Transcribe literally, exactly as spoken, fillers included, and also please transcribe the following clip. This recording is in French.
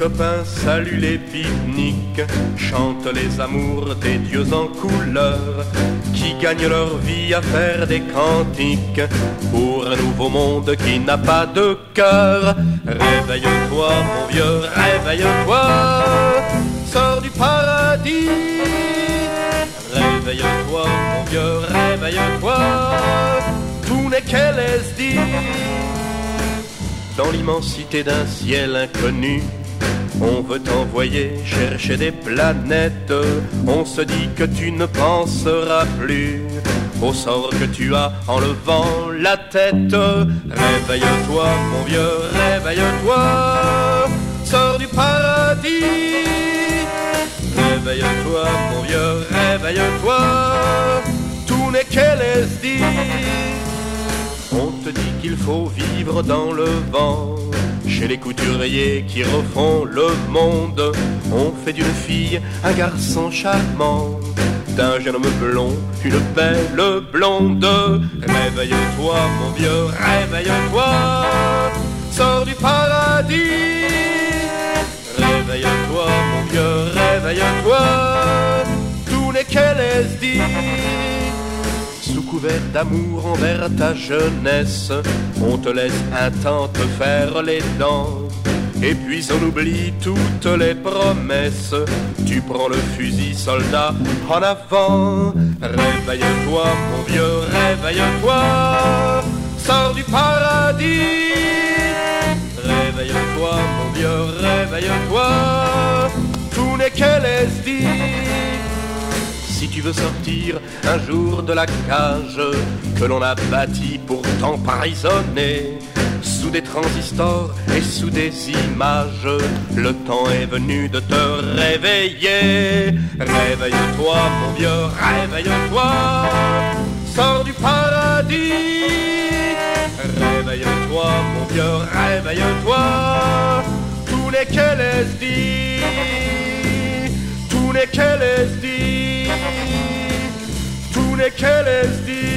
copains saluent les pique-niques, chantent les amours des dieux en couleur, qui gagnent leur vie à faire des cantiques pour un nouveau monde qui n'a pas de cœur. Réveille-toi mon vieux, réveille-toi, sors du paradis. Réveille-toi mon vieux, réveille-toi, tout n'est qu'L S D. Dans l'immensité d'un ciel inconnu, on veut t'envoyer chercher des planètes. On se dit que tu ne penseras plus au sort que tu as en levant la tête. Réveille-toi mon vieux, réveille-toi, sors du paradis. Réveille-toi mon vieux, réveille-toi, tout n'est qu'L S D. On te dit qu'il faut vivre dans le vent, chez les couturiers qui refont le monde. On fait d'une fille un garçon charmant, d'un jeune homme blond une belle blonde. Réveille-toi mon vieux, réveille-toi, sors du paradis. Réveille-toi mon vieux, réveille-toi, tout n'est qu'L S D. Sous couvert d'amour envers ta jeunesse, on te laisse un temps te faire les dents. Et puis on oublie toutes les promesses, tu prends le fusil soldat en avant. Réveille-toi mon vieux, réveille-toi, sors du paradis. Réveille-toi mon vieux, réveille-toi, tout n'est qu'L S D. Si tu veux sortir un jour de la cage que l'on a bâtie pour t'emprisonner, sous des transistors et sous des images, le temps est venu de te réveiller. Réveille-toi mon vieux, réveille-toi, sors du paradis. Réveille-toi mon vieux, réveille-toi, tout n'est qu'L S D. Tout n'est qu'L S D. Tout n'est qu'L S D.